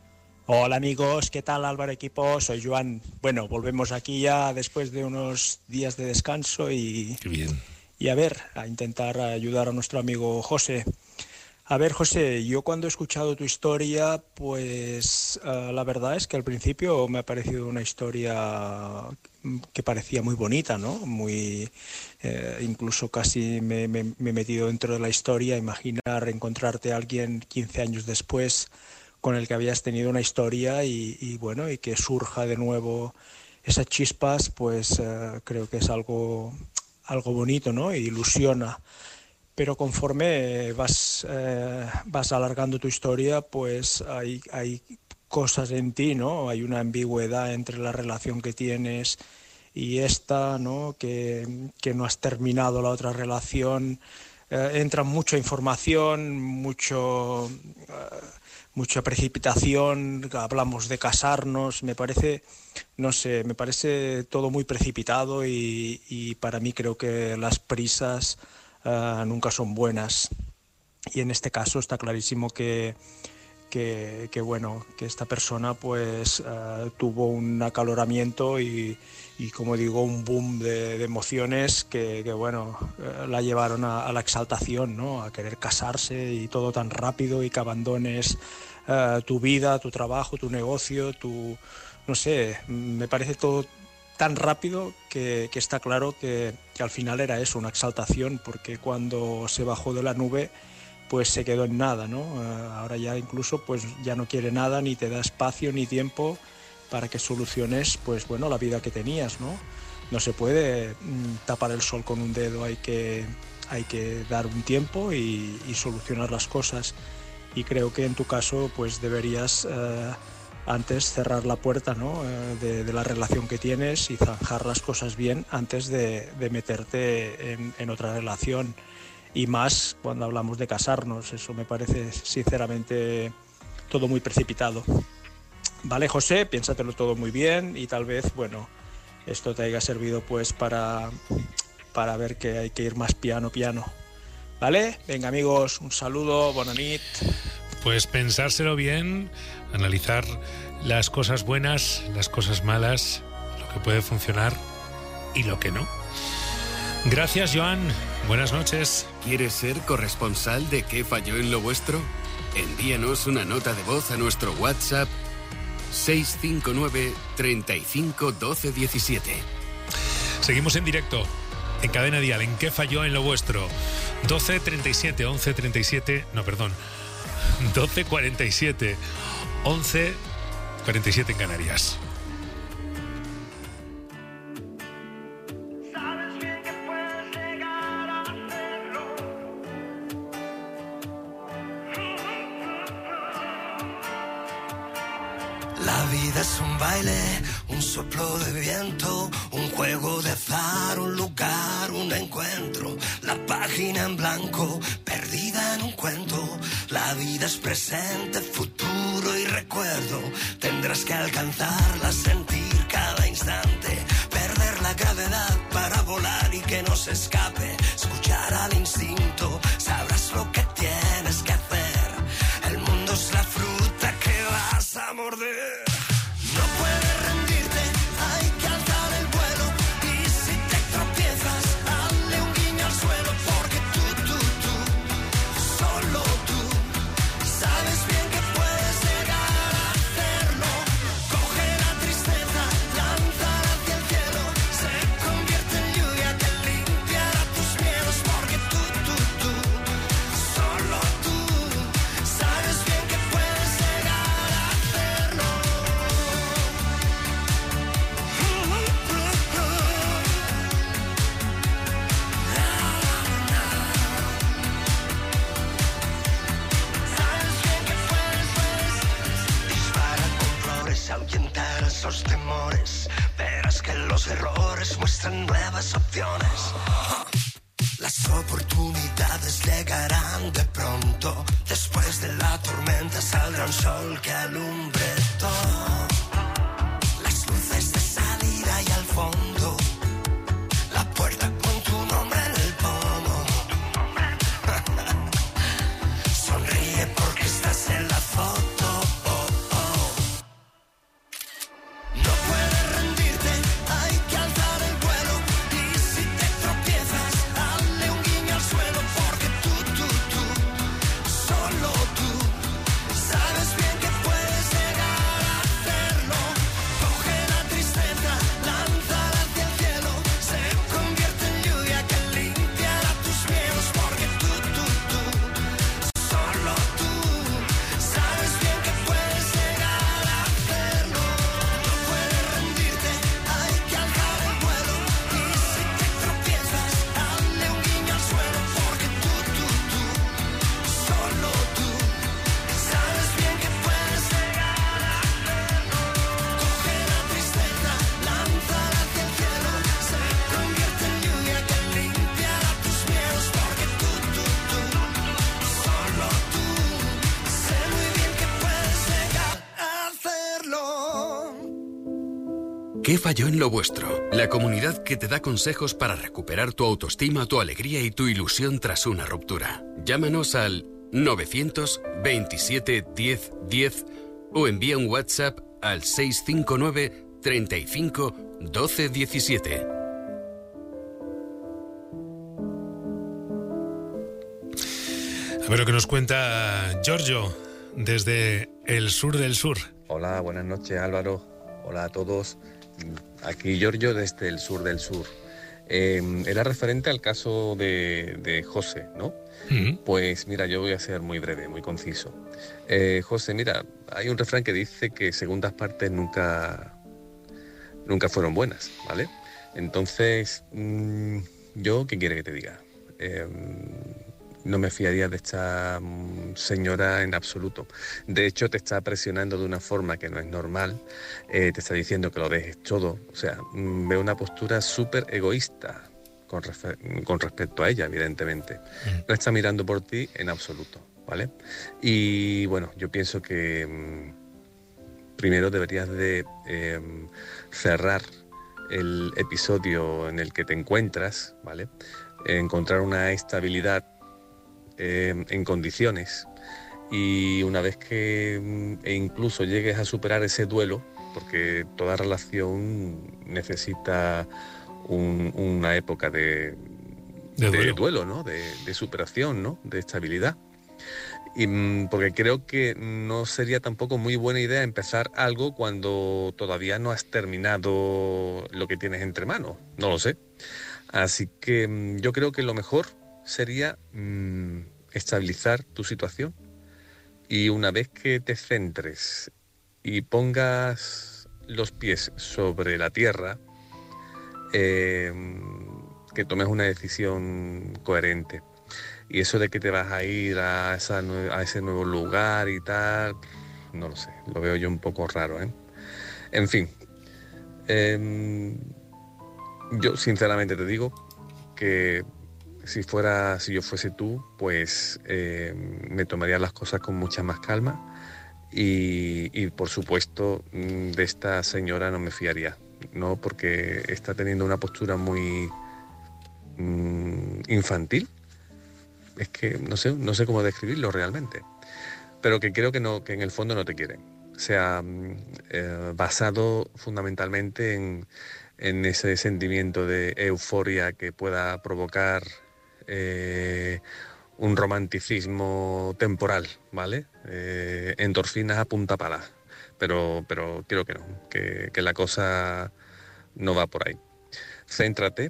Hola amigos, ¿qué tal Álvaro equipo? Soy Joan. Bueno, volvemos aquí ya después de unos días de descanso y, Qué bien. Y a intentar ayudar a nuestro amigo José. A ver, José, yo cuando he escuchado tu historia, pues la verdad es que al principio me ha parecido una historia que parecía muy bonita, ¿no? Muy, incluso casi me he metido dentro de la historia, imaginar encontrarte a alguien 15 años después con el que habías tenido una historia y bueno, y que surja de nuevo esas chispas, pues creo que es algo bonito, ¿no? E ilusiona. Pero conforme vas alargando tu historia, pues hay cosas en ti, ¿no? Hay una ambigüedad entre la relación que tienes y esta, ¿no? Que no has terminado la otra relación. Entra mucha información, mucha precipitación, hablamos de casarnos, me parece todo muy precipitado y para mí creo que las prisas nunca son buenas. Y en este caso está clarísimo que esta persona pues tuvo un acaloramiento y como digo, un boom de emociones que la llevaron a la exaltación, ¿no? A querer casarse y todo tan rápido y que abandones tu vida, tu trabajo, tu negocio, no sé, me parece todo tan rápido que está claro que al final era eso, una exaltación, porque cuando se bajó de la nube pues se quedó en nada, ¿no? Ahora ya incluso pues ya no quiere nada, ni te da espacio ni tiempo para que soluciones pues bueno la vida que tenías, ¿no? No se puede tapar el sol con un dedo, hay que dar un tiempo y solucionar las cosas. Y creo que en tu caso pues deberías antes cerrar la puerta, ¿no? de la relación que tienes y zanjar las cosas bien antes de meterte en otra relación. Y más cuando hablamos de casarnos, eso me parece sinceramente todo muy precipitado. Vale, José, piénsatelo todo muy bien y tal vez, bueno, esto te haya servido pues para ver que hay que ir más piano. ¿Vale? Venga amigos, un saludo, bona nit. Pues pensárselo bien, analizar las cosas buenas, las cosas malas, lo que puede funcionar y lo que no. Gracias, Joan. Buenas noches. ¿Quieres ser corresponsal de ¿Qué falló en lo vuestro? Envíanos una nota de voz a nuestro WhatsApp 659 35 12 17. Seguimos en directo en Cadena Dial, en ¿Qué falló en lo vuestro? 12:37, 11:37, no, perdón, 12:47, 11:47 en Canarias. La vida es un baile, un soplo de viento, un juego de azar, un lugar, un encuentro. La página en blanco, perdida en un cuento. La vida es presente, futuro y recuerdo. Tendrás que alcanzarla, sentir cada instante. Perder la gravedad para volar y que no se escape. Escuchar al instinto, sabrás lo que tienes que hacer. El mundo es la fruta que vas a morder. No puedes rendirte, hay que alzar el vuelo. Y si te tropiezas, hazle un guiño al suelo. Porque tú, solo tú, sabes bien que puedes llegar a hacerlo. Coge la tristeza, lánzala hacia el cielo. Se convierte en lluvia que limpiará tus miedos. Porque tú, solo tú, sabes bien que puedes llegar a hacerlo. Sabes bien que puedes. Dispara con flores, ahuyentar esos temores. Verás que los errores muestran nuevas opciones. Las oportunidades llegarán de pronto. Después de la tormenta saldrá un sol que alumbre todo. Las luces de salida y al fondo. La puerta con tu nombre en el pomo. Sonríe porque estás en la foto. ¿Qué falló en lo vuestro? La comunidad que te da consejos para recuperar tu autoestima, tu alegría y tu ilusión tras una ruptura. Llámanos al 927 10 10 o envía un WhatsApp al 659 35 12 17. A ver lo que nos cuenta Giorgio desde el sur del sur. Hola, buenas noches, Álvaro. Hola a todos. Aquí Giorgio desde el sur del sur. Era referente al caso de José, ¿no? Pues mira, yo voy a ser muy breve, muy conciso. José, mira, hay un refrán que dice que segundas partes nunca fueron buenas, ¿vale? Entonces, yo, ¿qué quiere que te diga? No me fiaría de esta señora en absoluto. De hecho, te está presionando de una forma que no es normal. Te está diciendo que lo dejes todo. O sea, veo una postura súper egoísta con respecto a ella, evidentemente. No está mirando por ti en absoluto, ¿vale? Y bueno, yo pienso que primero deberías de cerrar el episodio en el que te encuentras, ¿vale? Encontrar una estabilidad en condiciones, y una vez que incluso llegues a superar ese duelo, porque toda relación necesita una época de duelo, ¿no? De superación, ¿no? De estabilidad. Y porque creo que no sería tampoco muy buena idea empezar algo cuando todavía no has terminado lo que tienes entre manos, no lo sé. Así que yo creo que lo mejor sería estabilizar tu situación, y una vez que te centres y pongas los pies sobre la tierra, que tomes una decisión coherente. Y eso de que te vas a ir a ese nuevo lugar y tal, no lo sé, lo veo yo un poco raro, ¿eh? En fin, yo sinceramente te digo que si yo fuese tú, pues me tomaría las cosas con mucha más calma, y por supuesto de esta señora no me fiaría, no, porque está teniendo una postura muy infantil. Es que no sé cómo describirlo realmente, pero que creo que en el fondo no te quiere. O sea, basado fundamentalmente en ese sentimiento de euforia que pueda provocar un romanticismo temporal, ¿vale? Endorfinas a punta pala, pero creo que no, que la cosa no va por ahí. Céntrate,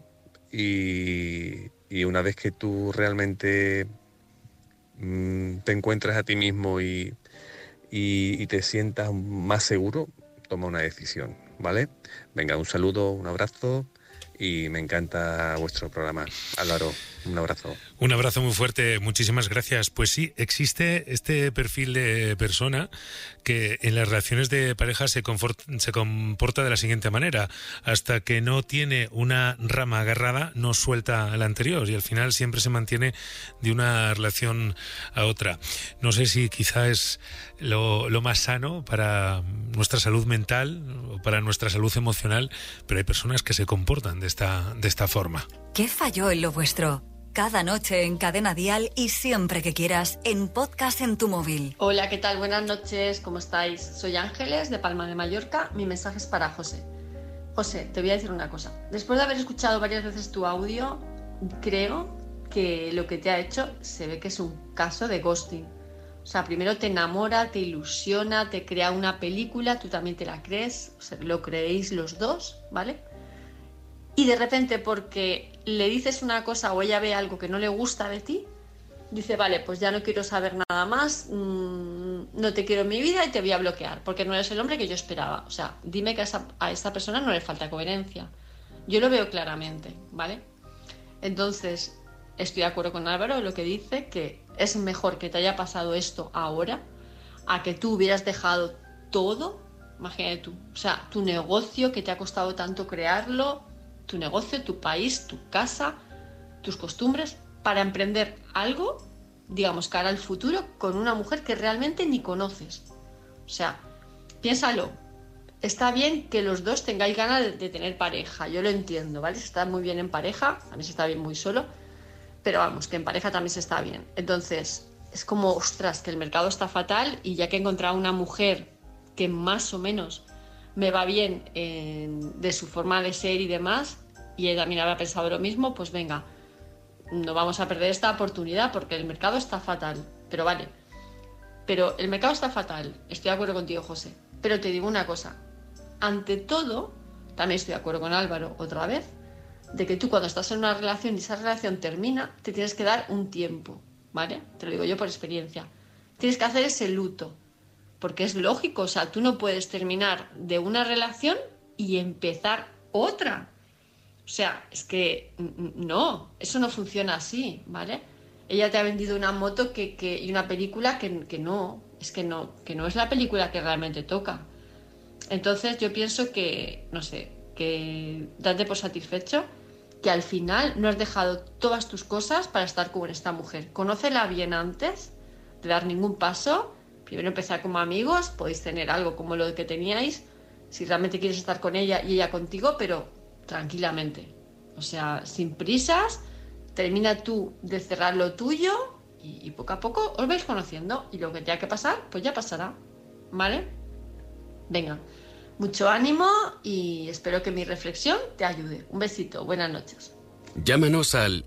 y una vez que tú realmente te encuentres a ti mismo y te sientas más seguro, toma una decisión, ¿vale? Venga, un saludo, un abrazo, y me encanta vuestro programa. Álvaro, un abrazo. Un abrazo muy fuerte, muchísimas gracias. Pues sí, existe este perfil de persona que en las relaciones de pareja se comporta de la siguiente manera: hasta que no tiene una rama agarrada, no suelta la anterior, y al final siempre se mantiene de una relación a otra. No sé si quizá es lo más sano para nuestra salud mental o para nuestra salud emocional, pero hay personas que se comportan de esta forma. ¿Qué falló en lo vuestro? Cada noche en Cadena Dial, y siempre que quieras en podcast en tu móvil. Hola, ¿qué tal? Buenas noches, ¿cómo estáis? Soy Ángeles, de Palma de Mallorca. Mi mensaje es para José. José, te voy a decir una cosa. Después de haber escuchado varias veces tu audio, creo que lo que te ha hecho se ve que es un caso de ghosting. O sea, primero te enamora, te ilusiona, te crea una película, tú también te la crees, o sea, lo creéis los dos, ¿vale? Y de repente, porque le dices una cosa o ella ve algo que no le gusta de ti, dice, vale, pues ya no quiero saber nada más, no te quiero en mi vida y te voy a bloquear, porque no eres el hombre que yo esperaba. O sea, dime que a esta persona no le falta coherencia. Yo lo veo claramente, ¿vale? Entonces, estoy de acuerdo con Álvaro en lo que dice, que es mejor que te haya pasado esto ahora a que tú hubieras dejado todo. Imagínate tú, o sea, tu negocio que te ha costado tanto crearlo, tu negocio, tu país, tu casa, tus costumbres, para emprender algo, digamos, cara al futuro, con una mujer que realmente ni conoces. O sea, piénsalo, está bien que los dos tengáis ganas de tener pareja, yo lo entiendo, ¿vale? Se está muy bien en pareja, también se está bien muy solo, pero vamos, que en pareja también se está bien. Entonces, es como, ostras, que el mercado está fatal y ya que he encontrado una mujer que más o menos me va bien de su forma de ser y demás, y ella también había pensado lo mismo, pues venga, no vamos a perder esta oportunidad porque el mercado está fatal. Pero vale, pero el mercado está fatal, estoy de acuerdo contigo, José, pero te digo una cosa, ante todo, también estoy de acuerdo con Álvaro otra vez, de que tú cuando estás en una relación y esa relación termina, te tienes que dar un tiempo, ¿vale? Te lo digo yo por experiencia. Tienes que hacer ese luto, porque es lógico, o sea, tú no puedes terminar de una relación y empezar otra. O sea, es que no, eso no funciona así, ¿vale? Ella te ha vendido una moto y una película que no es la película que realmente toca. Entonces yo pienso que, no sé, que date por satisfecho, que al final no has dejado todas tus cosas para estar con esta mujer. Conócela bien antes de dar ningún paso. Primero empezar como amigos, podéis tener algo como lo que teníais, si realmente quieres estar con ella y ella contigo, pero tranquilamente. O sea, sin prisas, termina tú de cerrar lo tuyo y poco a poco os vais conociendo y lo que tenga que pasar, pues ya pasará, ¿vale? Venga, mucho ánimo y espero que mi reflexión te ayude. Un besito, buenas noches. Llámanos al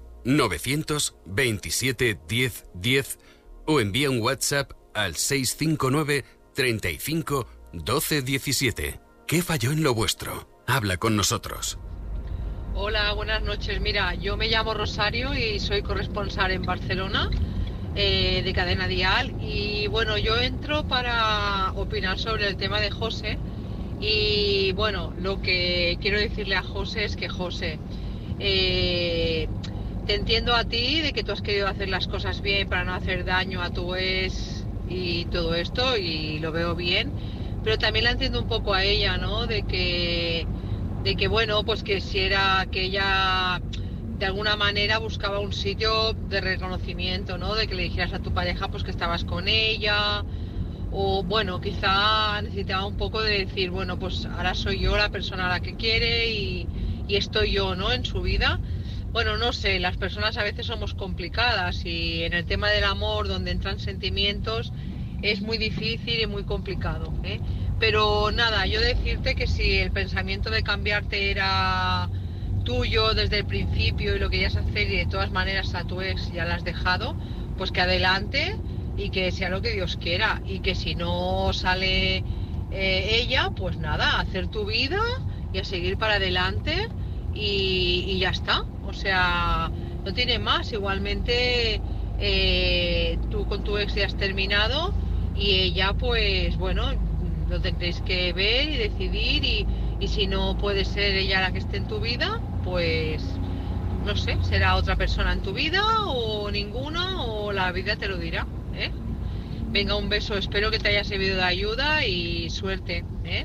927 10 10 o envía un WhatsApp al 659 35 12 17. ¿Qué falló en lo vuestro? Habla con nosotros. Hola, buenas noches. Mira, yo me llamo Rosario y soy corresponsal en Barcelona de Cadena Dial. Y bueno, yo entro para opinar sobre el tema de José. Y bueno, lo que quiero decirle a José es que José, te entiendo a ti de que tú has querido hacer las cosas bien para no hacer daño a tu ex y todo esto, y lo veo bien, pero también la entiendo un poco a ella, ¿no? De que bueno, pues que si era que ella de alguna manera buscaba un sitio de reconocimiento, ¿no? De que le dijeras a tu pareja pues que estabas con ella, o bueno, quizá necesitaba un poco de decir, bueno, pues ahora soy yo la persona a la que quiere y estoy yo, ¿no? En su vida. Bueno, no sé, las personas a veces somos complicadas y en el tema del amor, donde entran sentimientos, es muy difícil y muy complicado, ¿eh? Pero nada, yo decirte que si el pensamiento de cambiarte era tuyo desde el principio y lo querías hacer y de todas maneras a tu ex ya la has dejado, pues que adelante y que sea lo que Dios quiera, y que si no sale ella, pues nada, hacer tu vida y a seguir para adelante y ya está. O sea, no tiene más. Igualmente tú con tu ex ya has terminado y ella pues bueno, lo tendréis que ver y decidir, y si no puede ser ella la que esté en tu vida, pues no sé, será otra persona en tu vida o ninguna, o la vida te lo dirá, ¿eh? Venga, un beso, espero que te haya servido de ayuda y suerte, ¿eh?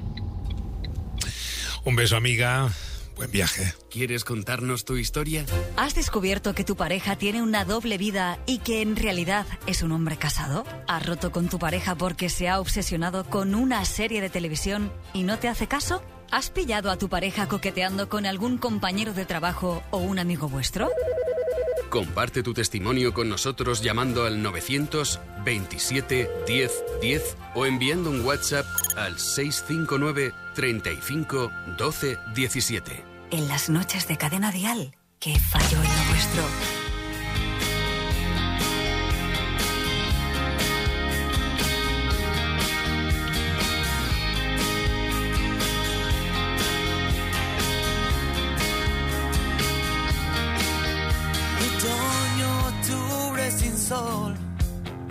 Un beso, amiga. Buen viaje. ¿Quieres contarnos tu historia? ¿Has descubierto que tu pareja tiene una doble vida y que en realidad es un hombre casado? ¿Has roto con tu pareja porque se ha obsesionado con una serie de televisión y no te hace caso? ¿Has pillado a tu pareja coqueteando con algún compañero de trabajo o un amigo vuestro? Comparte tu testimonio con nosotros llamando al 927 10 10 o enviando un WhatsApp al 659 35 12 17. En las noches de Cadena Dial, ¿qué falló en lo vuestro?